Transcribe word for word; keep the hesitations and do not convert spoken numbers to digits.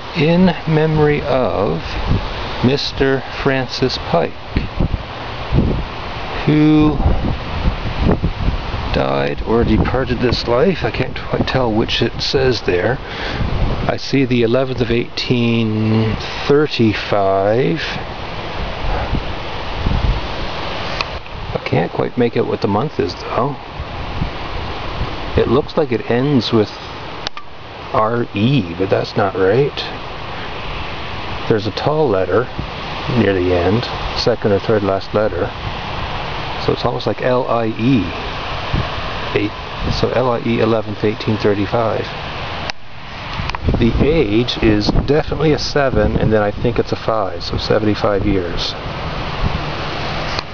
In memory of Mister Francis Pike, who died or departed this life. I can't quite tell which it says there. I see the eleventh of eighteen thirty-five. I can't quite make out what the month is though. It looks like it ends with R E, but that's not right. There's a tall letter near the end, second or third last letter. So it's almost like L I E. Eight, so L I E eleventh, eighteen thirty-five. The age is definitely a seven, and then I think it's a five, so seventy-five years.